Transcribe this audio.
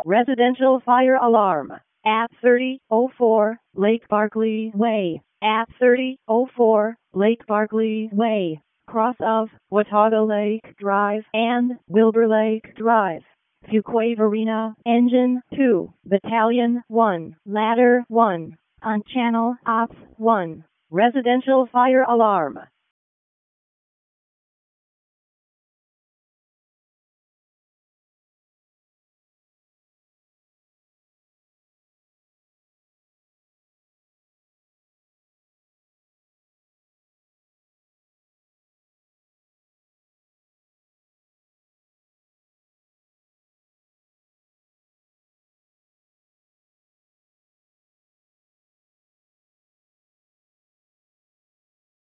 Residential fire alarm at 3004 Lake Barkley Way. At 3004 Lake Barkley Way, cross of Watauga Lake Drive and Wilbur Lake Drive. Fuquay Arena, Engine 2, Battalion 1, Ladder 1, on Channel Ops 1. Residential fire alarm.